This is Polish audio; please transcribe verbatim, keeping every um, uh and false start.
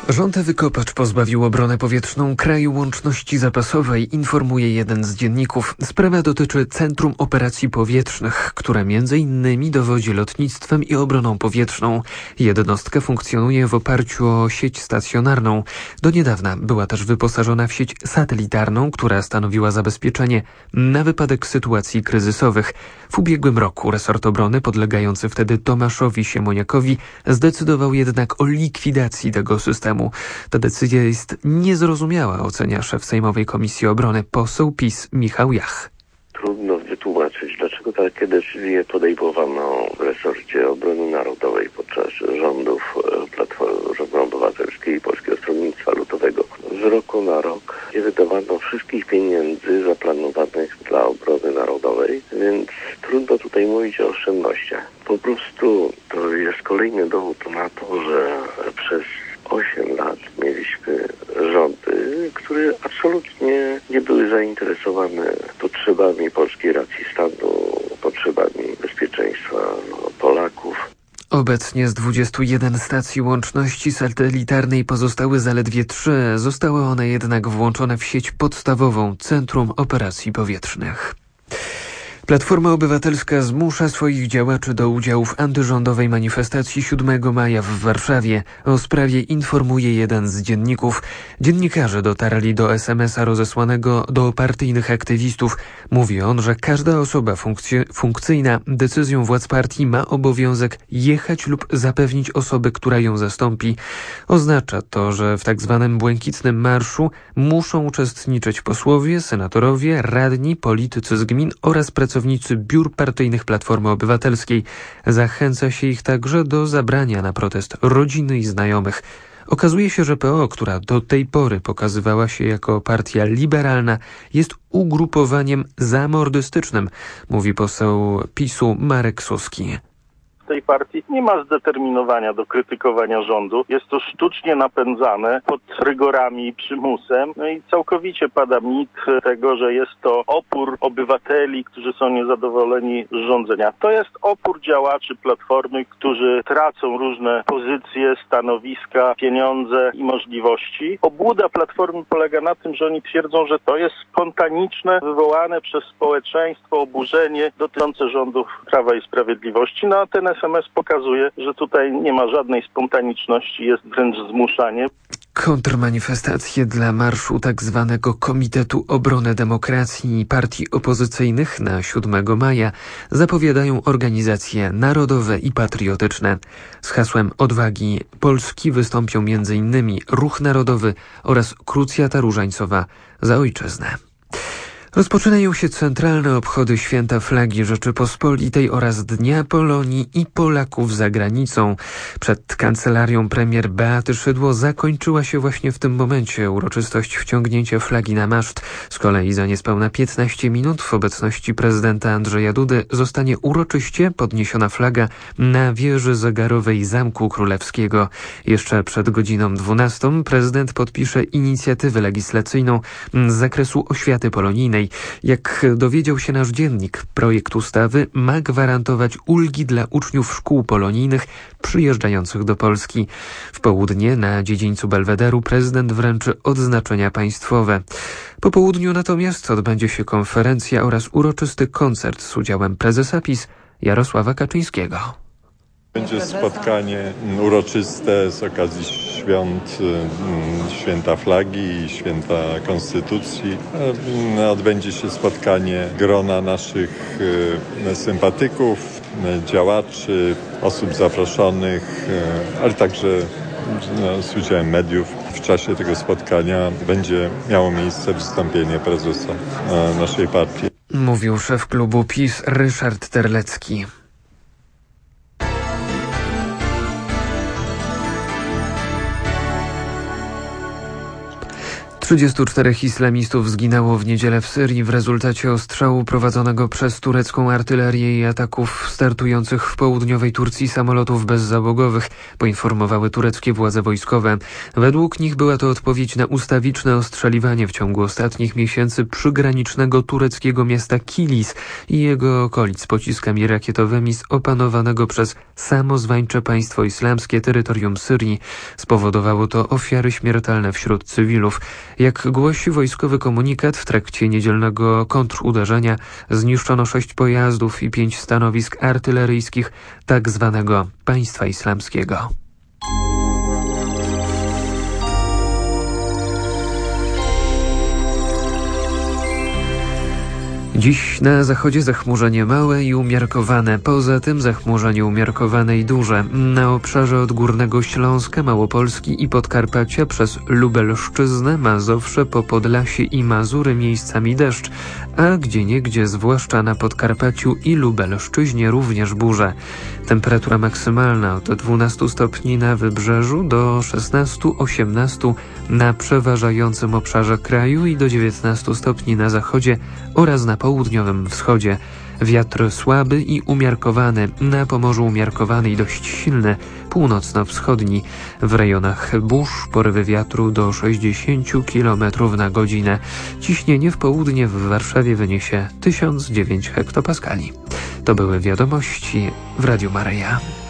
Rząd Wykopacz pozbawił obronę powietrzną kraju łączności zapasowej, informuje jeden z dzienników. Sprawa dotyczy Centrum Operacji Powietrznych, które między innymi dowodzi lotnictwem i obroną powietrzną. Jednostka funkcjonuje w oparciu o sieć stacjonarną. Do niedawna była też wyposażona w sieć satelitarną, która stanowiła zabezpieczenie na wypadek sytuacji kryzysowych. W ubiegłym roku resort obrony, podlegający wtedy Tomaszowi Siemoniakowi, zdecydował jednak o likwidacji tego systemu. Ta decyzja jest niezrozumiała, ocenia szef Sejmowej Komisji Obrony, poseł PiS Michał Jach. Trudno wytłumaczyć, dlaczego takie decyzje podejmowano w resorcie obrony narodowej podczas rządów Platformy Obywatelskiej i Polskiego Stronnictwa Ludowego. Z roku na rok nie wydawano wszystkich pieniędzy zaplanowanych dla obrony narodowej, więc trudno tutaj mówić o oszczędnościach. Po prostu to jest kolejny dowód na to, że przez osiem lat mieliśmy rządy, które absolutnie nie były zainteresowane potrzebami polskiej racji stanu, potrzebami bezpieczeństwa Polaków. Obecnie z dwudziestu jeden stacji łączności satelitarnej pozostały zaledwie trzy. Zostały one jednak włączone w sieć podstawową Centrum Operacji Powietrznych. Platforma Obywatelska zmusza swoich działaczy do udziału w antyrządowej manifestacji siódmego maja w Warszawie. O sprawie informuje jeden z dzienników. Dziennikarze dotarli do es em es a rozesłanego do partyjnych aktywistów. Mówi on, że każda osoba funkcj- funkcyjna decyzją władz partii ma obowiązek jechać lub zapewnić osobę, która ją zastąpi. Oznacza to, że w tak zwanym błękitnym marszu muszą uczestniczyć posłowie, senatorowie, radni, politycy z gmin oraz pracownicy biur partyjnych Platformy Obywatelskiej. Zachęca się ich także do zabrania na protest rodziny i znajomych. Okazuje się, że P O, która do tej pory pokazywała się jako partia liberalna, jest ugrupowaniem zamordystycznym, mówi poseł PiSu Marek Suski. Tej partii nie ma zdeterminowania do krytykowania rządu. Jest to sztucznie napędzane pod rygorami i przymusem. No i całkowicie pada mit tego, że jest to opór obywateli, którzy są niezadowoleni z rządzenia. To jest opór działaczy Platformy, którzy tracą różne pozycje, stanowiska, pieniądze i możliwości. Obłuda Platformy polega na tym, że oni twierdzą, że to jest spontaniczne, wywołane przez społeczeństwo oburzenie dotyczące rządów Prawa i Sprawiedliwości. No a ten es em es pokazuje, że tutaj nie ma żadnej spontaniczności, jest wręcz zmuszanie. Kontrmanifestacje dla marszu tak zwanego Komitetu Obrony Demokracji i partii opozycyjnych na siódmego maja zapowiadają organizacje narodowe i patriotyczne. Z hasłem Odwagi Polski wystąpią między innymi Ruch Narodowy oraz Krucjata Różańcowa za ojczyznę. Rozpoczynają się centralne obchody Święta Flagi Rzeczypospolitej oraz Dnia Polonii i Polaków za granicą. Przed kancelarią premier Beaty Szydło zakończyła się właśnie w tym momencie uroczystość wciągnięcia flagi na maszt. Z kolei za niespełna piętnaście minut w obecności prezydenta Andrzeja Dudy zostanie uroczyście podniesiona flaga na wieży zegarowej Zamku Królewskiego. Jeszcze przed godziną dwunastą prezydent podpisze inicjatywę legislacyjną z zakresu oświaty polonijnej. Jak dowiedział się nasz dziennik, projekt ustawy ma gwarantować ulgi dla uczniów szkół polonijnych przyjeżdżających do Polski. W południe na dziedzińcu Belwederu prezydent wręczy odznaczenia państwowe. Po południu natomiast odbędzie się konferencja oraz uroczysty koncert z udziałem prezesa PiS Jarosława Kaczyńskiego. Będzie spotkanie uroczyste z okazji świąt, święta flagi i święta Konstytucji. Odbędzie się spotkanie grona naszych sympatyków, działaczy, osób zaproszonych, ale także no, z udziałem mediów. W czasie tego spotkania będzie miało miejsce wystąpienie prezesa naszej partii. Mówił szef klubu PiS Ryszard Terlecki. trzydziestu czterech islamistów zginęło w niedzielę w Syrii w rezultacie ostrzału prowadzonego przez turecką artylerię i ataków startujących w południowej Turcji samolotów bezzałogowych, poinformowały tureckie władze wojskowe. Według nich była to odpowiedź na ustawiczne ostrzeliwanie w ciągu ostatnich miesięcy przygranicznego tureckiego miasta Kilis i jego okolic pociskami rakietowymi z opanowanego przez samozwańcze państwo islamskie terytorium Syrii. Spowodowało to ofiary śmiertelne wśród cywilów. Jak głosi wojskowy komunikat, w trakcie niedzielnego kontruderzenia zniszczono sześć pojazdów i pięć stanowisk artyleryjskich tak zwanego państwa islamskiego. Dziś na zachodzie zachmurzenie małe i umiarkowane, poza tym zachmurzenie umiarkowane i duże. Na obszarze od Górnego Śląska, Małopolski i Podkarpacia przez Lubelszczyznę, Mazowsze, po Podlasie i Mazury miejscami deszcz, a gdzieniegdzie, zwłaszcza na Podkarpaciu i Lubelszczyźnie, również burze. Temperatura maksymalna od dwunastu stopni na wybrzeżu do szesnastu osiemnastu na przeważającym obszarze kraju i do dziewiętnastu stopni na zachodzie oraz na południowym wschodzie. Wiatr słaby i umiarkowany, na Pomorzu umiarkowany i dość silny, północno-wschodni. W rejonach burz porywy wiatru do sześćdziesięciu kilometrów na godzinę. Ciśnienie w południe w Warszawie wyniesie tysiąc dziewięć hektopaskali. To były wiadomości w Radiu Maryja.